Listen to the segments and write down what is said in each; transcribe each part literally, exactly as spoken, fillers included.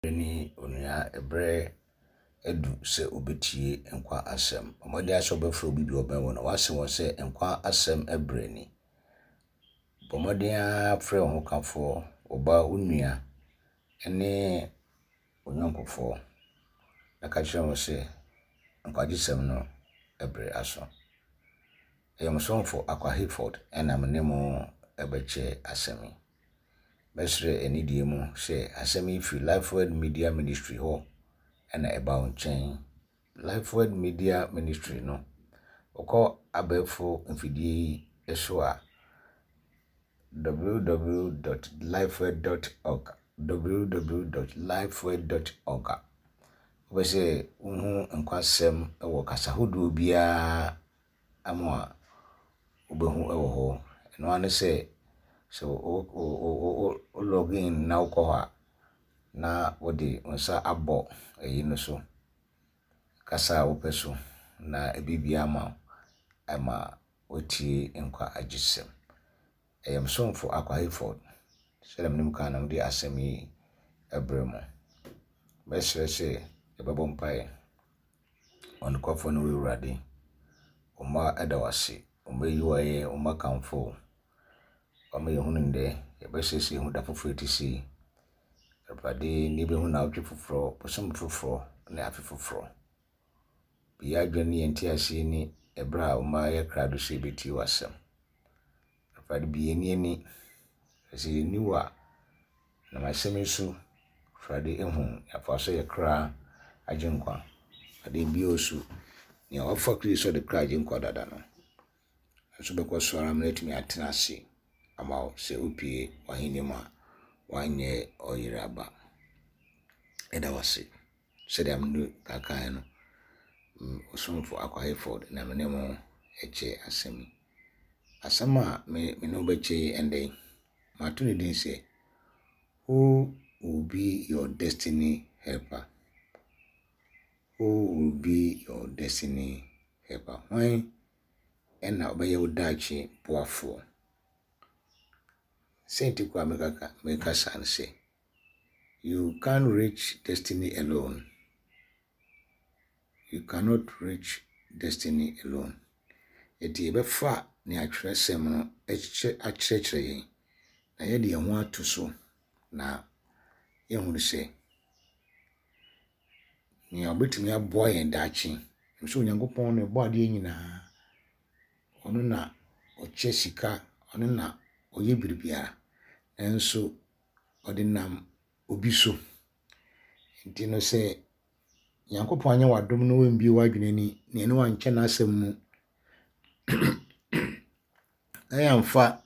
Ni onua ebre edu se obetie nkwa asem. Omode aso befro bibi oben wona wase won se nkwa asem ebre ni. Omode afre ho kafo oba onua ene onyonkofo. Aka kire mo se nkwa gisem no ebre aso. Eyam sonfo Akwa Hayford ena menemo ebeche asemi. Mesre enidie mu se asemi fi Lifeword Media Ministry ho ena eba onchen. Lifeword Media Ministry no oko abefo mfidie eso a w w w dot lifeword dot org w w w dot lifeword dot org. Obese unhu nkwasem ewo kasa hodo bia amwa obehu ewo ho. No ane se so o o o login na ukoha na wodi onsa abo eyi no so kasa opeso na ebibia ma ama otie nkwa agisem. Eyam sonfo Akwa Hayford selem nim kan na mde asemi ebremo mesre se ebebo mpae on kofo no wurade oma edawase oma yiwaye oma kanfo oma yehununde yebesese hu da foforo tisi erpade ni be hu na otwe foforo posom foforo na afi foforo biya dwani entiase ni ebra oma ye krado se beti wasem erpade biye ni ni ese niwa na masemi su frade ehun afaso ye kra agenkwa ade biosu ni ofa kristo de kra agenkwa dada no so be ko so ara mletimi atenase ama se opie wahinima wanye oyiraba edawase sede amnu kakan no osonfo Akwa Hayford na menemo eche asemi asama me me no beche ende matuni din se who will be your destiny helper. Who will be your destiny helper? Why ena obeye udachi boafo. Senti kwa mekaka meka san say you can't reach destiny alone. You cannot reach destiny alone. Eti ebefa ni atweresem no eche akyerɛkyerɛ yen. Na ye de ho ato so na ye hunu se ni obetumi aboa yen daachi. Nso Onyankopɔn no bo ade nyina. Ono na oche sika, ono na oye biribia. Enso odinam obi so. Nti no se Nyankopɔn anya wadom no wembi wadwenani na ene wanche na asem mu. Ayamfa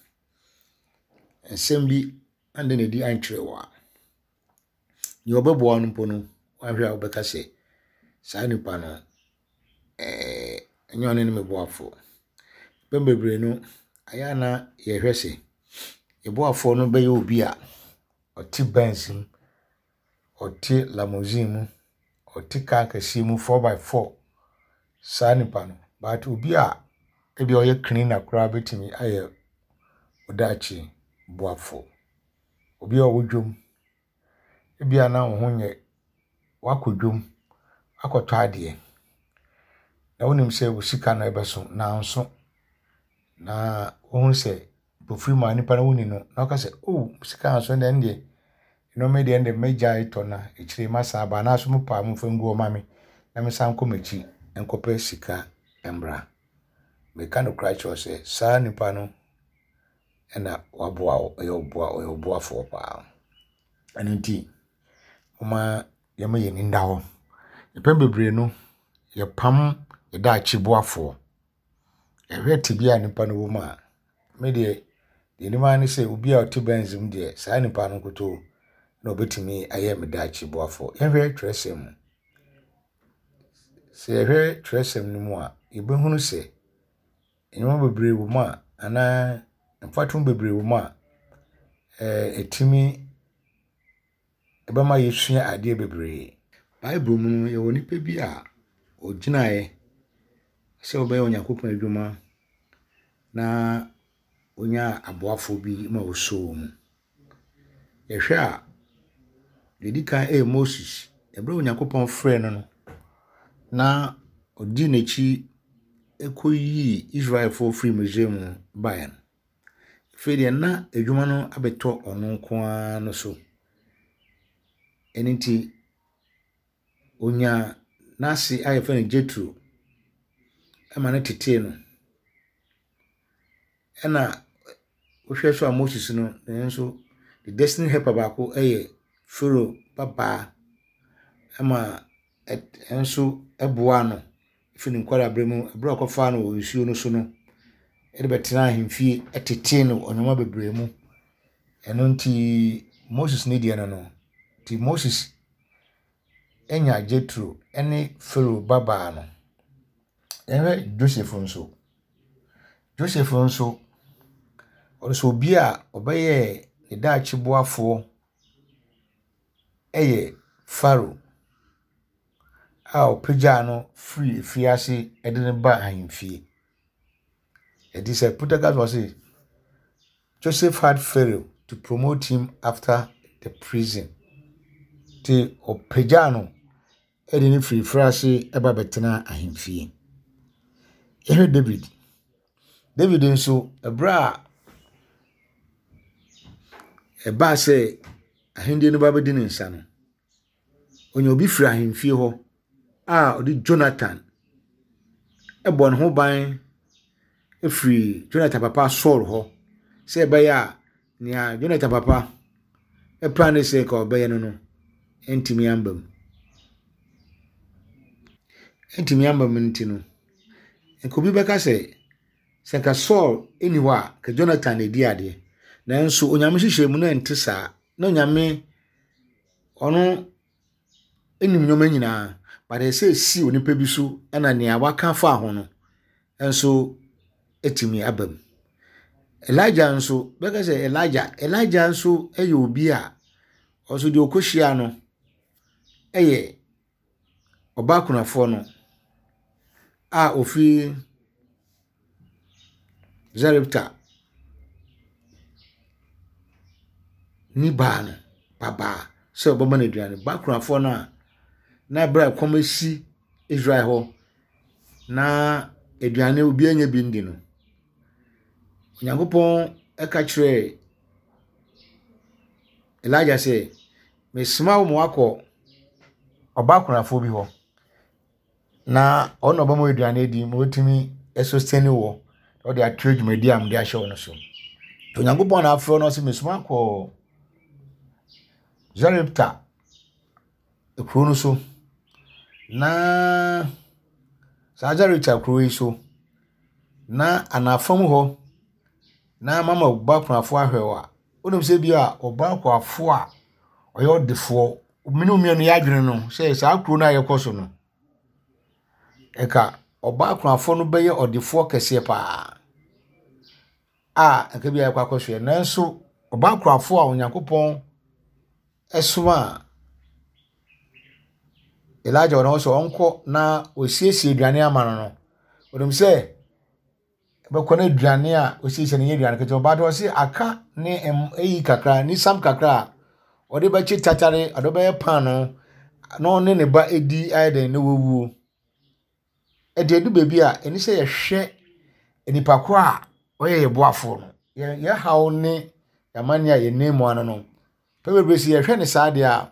ensem bi ande ne di antwere wa. Ni obebo anu mpo no wahwe a obeka se saa nipa no eh enyo ne me boafo. Pembebre no aya na ye hwese eboafo no be ye obi a oti Benz mu oti limousine mu oti car kase mu four by four saa nipa no but obi a ebi oye cleaner kura betimi aye odachi boafo obi a wodwom ebi ana wo ho nye wakodwom akoto ade na wonim se wo sika na ebeso na nso na wo se bofiri ma nipa na woni no na ka se oh sika nso na ndie no me de ende meja ito na ekire masa ba na so mu pa mu fangu o mame na me san komachi enkope sika embra me kan kra cho se sa nipa no ena waboa oyo boa oyo boa fo pa anenti uma yema ye ninda ho epembebre no ye pam eda achi boafo ehwe tibia nipa no wo ma me de de ni ma ne se obi a oti benzim de sa nipa no koto na obetimi aye me da achi boafo ehwe tresem se ehwe tresem ni mu a ebehunu se enyo bebre wo ma ana mfatum bebre wo ma eh etimi ebama yesua ade bebre Bible mu ye woni pe bi a oginae se obey Onyankopɔn adwuma na onya aboafo bi ma oso mu yehwe a Dedi kan e Moses ebre Onyankopon frɛ no no na odi n'echi ekoyi Israel for free Misraim bayan fe de na adwuma no abeto ono nko a no so eniti onya nasi ayefa ne Jethro ema na tete no ena wohwe so a Moses no enso the destiny helper ba ko eye Pharaoh papa ama enso eboa no ifini nkwara abremu abro akofa no nsuo no so no ede betena ahemfie etete no onoma bebremu eno nti Moses ne die no no ti Moses enya Jethro ene Pharaoh baba no ewe Joseph nso Joseph nso also obi a obeye ne daachi boafo eye Pharaoh a opagya no free fiase ede ne ba ahemfie. It is a Protagoras was say Joseph had Pharaoh to promote him after the prison. Ti opagya no ede ne free fiase eba betena ahemfie. Ehe David David nso ebra eba say ahende no baba di ne nsa no onye obi free ahemfie ho a odi Jonathan ebon ho ban efree Jonathan papa Saul ho say eba nia Jonathan papa e plan say ka obeye no no entimi ambam entimi ambam ntino enkobi beka say senka Saul eniwa ka Jonathan edi ade nanso onyame hihye mu na ntesa na onyame ono enim nyoma nyina but they say si onipa bi so na nia waka fa ho no enso etimi abam. Elijah nso beka say Elijah Elijah nso eye obi a oso de okohia no eye obakunafo no a ofi Zarepta ni ba no baba se obama na duane bakunafo no a na bra komesi Israel ho na eduane obi anya bi ndi no Onyankopon eka kire Elijah say me sma wo mo akọ obakunafo bi ho na ono obama eduane di mo timi esosteni wo o de atreju medi am de ahye no so Onyankopon na afro no se me sma akọ Zarepta ekro no so na Zarepta kro yi so na anafam ho na mama obakunafo ahwewa onum se bia obakunafo a oyo defo minu mienu ya adwene no se sa kro na yekoso no eka obakunafo no beye odefo kese pa a eka bia yakwakoso ye nanso obakunafo a Onyankopon esuma Elijah ono so onko na osiesie aduane amano no odum se bekọ na aduane a osiesie ne aduane keto ba do se aka ne eyi kakra ni sam kakra ode ba chi tatare ado ba pan no no ne ne ba edi aiden ne wowuo ede edu bebi a eni se ye hwe enipa ko a oye ye boafo no ye ye hawo ne yamani a ye nemu ano no pebebre si ye hwe ne saade a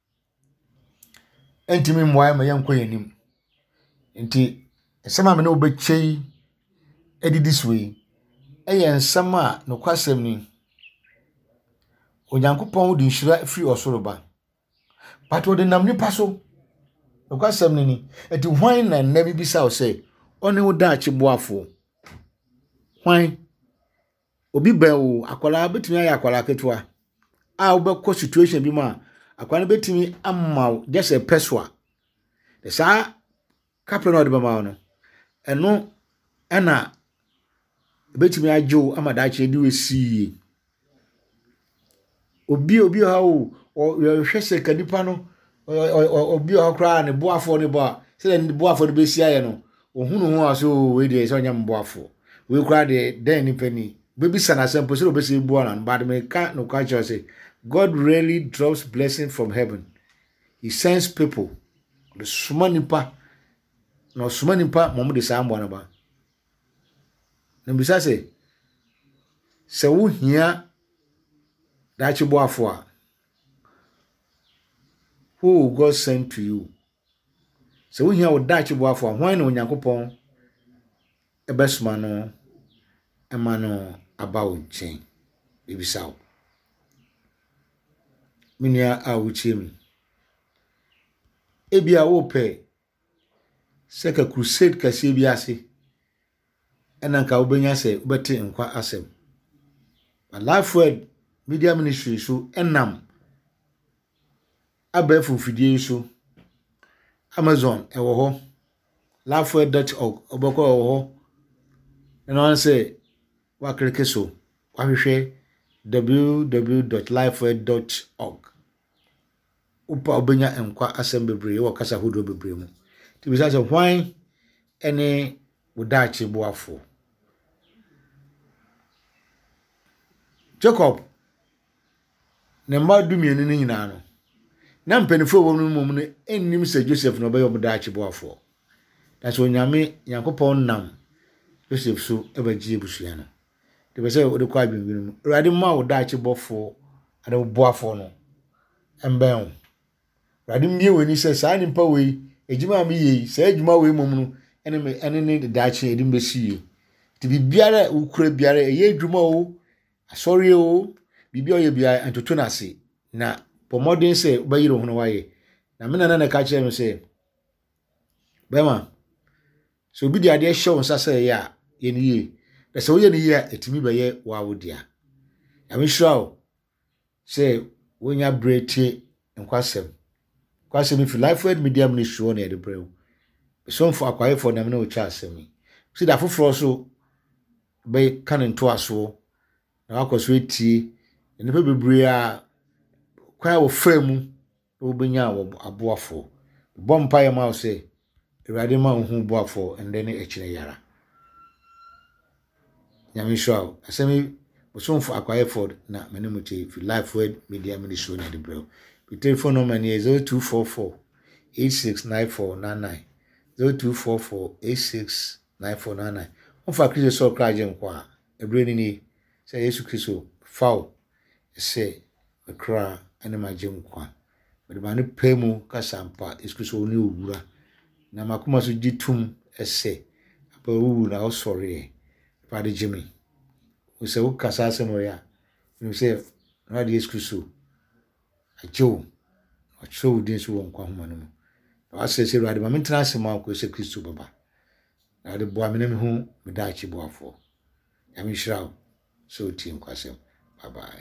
entimi mmoa ma yanko yanim nti esema me ne obechei edidi suwe eye nsama no kwasem ni Onyankopon di nhira free osoroba but wo de nam nipa so no kwasem ni ni eti hwan na na bibisa o say one wo da achi boafo hwan obi ba wo akwala betumi ayi akwala ketwa a wo be ko situation bi ma akwala betumi amma just a peswa the sa kapre no de ba ma no eno ena betumi ajo amadachi di wesi obi obi ha o hwe se kanipa no obi ha kra ne boafo ne ba se ne boafo de besi aye no ohunu ho aso we de se onyam boafo we kra de den ni pani bebi sana sempo se obesi boa na ba de me ka no ka cho se God rarely drops blessing from heaven. He sends people. The sumanipa. No sumanipa momu de sa mbwana ba. Na bisa se se wo hia da chi boafo a, who will God send to you? Se wo hia wo da chi boafo a, hwan na Onyankopon ebesuma no ema no aba wo nchen. Bibisa wo. Minia a wuchie mi. Ebia wo pe seka crusade kase bi ase. Ena nka wobenya se wobete nkwa asem. Lifeword Media Ministry so enam abefu fidie so Amazon ewo ho lifeword dot org oboko ewo ho ena wan say wa klike so wa hwehwe w w w dot lifeword dot org upa obenya enkwa asem bebre wo kasa hodo bebre mu ti bi say hwan ene wodachi boafo Jacob ne mma dumienu ni nyina no na mpanifo wo no mum no ennim se Joseph no be yomodachi boafo that's when Nyame Yakopon nam Joseph so ebaji ebusua no de be say wo de kwa adwinwin mu urade ma wodachi bofo ade boafo no emben urade mie weni se saa nimpa we ejima me yi saa ejuma we mum no ene me ene ne dachi edim besi ti bibiara ukura biara eye adwuma o sorry o bibi oye bia antoto na se na pomodin se bayiro hono waye na me na na ka kire me se bema so bi dia de show nsa se ya ye ni ye da se wo ye ni ye etimi beye wa wodia ya me sure se wonya brete nkwasem kwasem fi Lifeword Media Ministry on e de brew so for akwaye for na me no cha asem si da foforo so be kan nto aso na akoso etie ne pe bebre a kwa wo famu wo benya wo aboafo bompa ye ma se Erade ma hu boafo ende ne ekire yara Nyame hwa asemi bosomfo akwaye ford na menemuche fi Lifeword Media Ministry na de bro the telephone number is zero two four four eight six nine four nine nine zero two four four eight six nine four nine nine on fa Kristo so kraje nkwa ebre ni ni say Yesu Kristo fawo se akra ene maje nkwa but ba ne pemu kasampa Yesu Kristo oni owura na makoma so gitum ese apa wu na o sorry pa de jimi o se o kasa se no ya you say na de Yesu Kristo ajo o show din so nkwa homa no wa se se ruade ma mentra se ma ko se Kristo baba na de boa me na me hu me da chi boafo ya me shiraw so ti nkwasem bye bye.